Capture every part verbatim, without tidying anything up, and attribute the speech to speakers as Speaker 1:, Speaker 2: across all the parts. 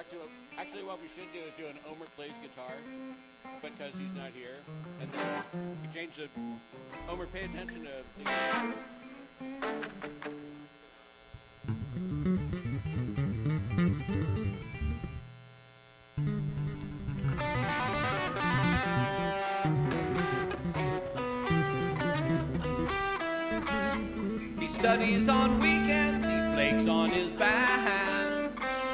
Speaker 1: do a, actually what we should do is do an Omer plays guitar because he's not here, and then we change the Omer. Pay attention to the. He studies on weekends, he flakes on his band.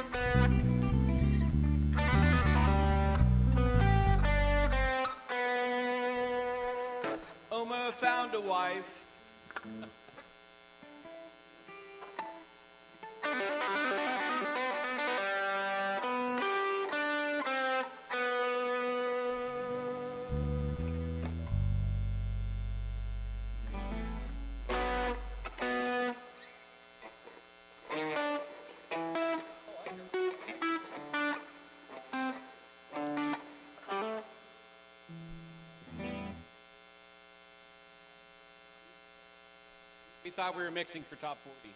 Speaker 1: Omer found a wife. We thought we were mixing for top forty.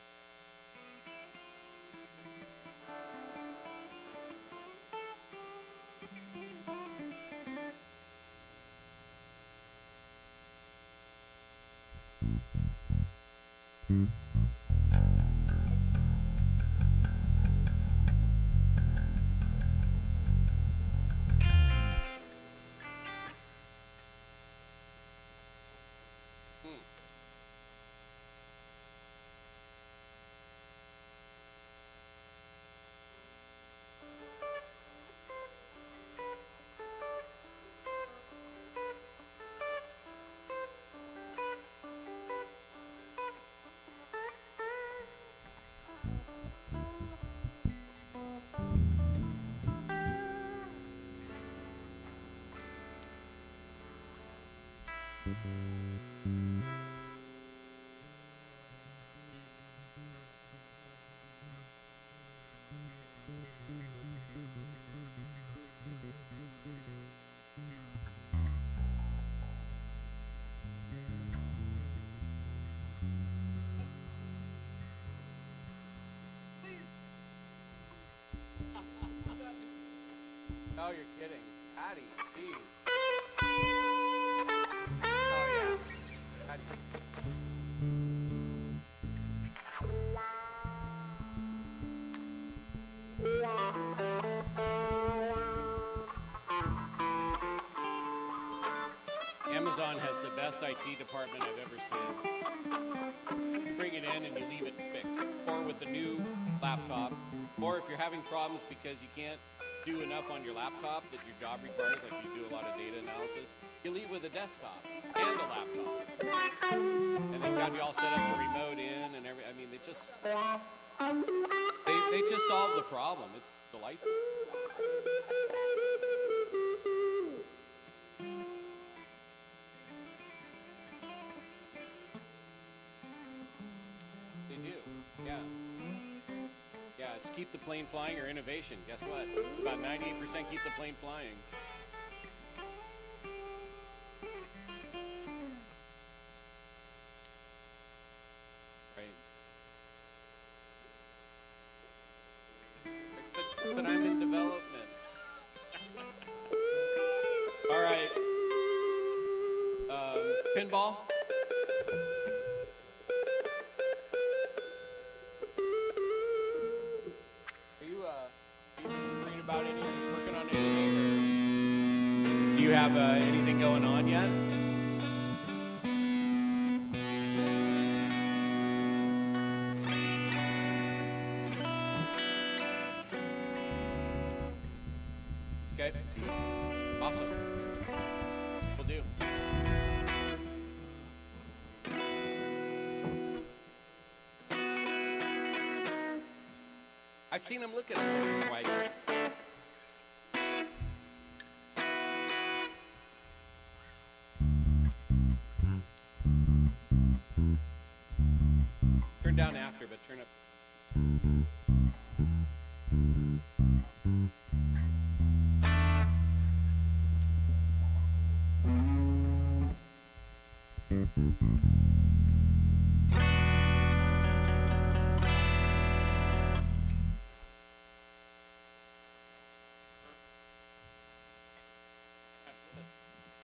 Speaker 1: Oh, you're kidding. Patty, geez. Oh, yeah. Patty. Amazon has the best I T department I've ever seen. You bring it in and you leave it fixed. Or with the new laptop. Or if you're having problems because you can't do enough on your laptop that your job requires, like you do a lot of data analysis, you leave with a desktop and a laptop. And they've got you all set up to remote in and every, I mean, they just, they, they just solved the problem. It's delightful. They do, yeah. Yeah, it's keep the plane flying or innovation. Guess what? It's about ninety-eight percent keep the plane flying. Right. But, but I'm in development. All right. Um, pinball. About any, working on anything, or do you have uh, anything going on yet? Okay, awesome. Will do. I've seen him look at it once or twice. Turn down after, but turn up.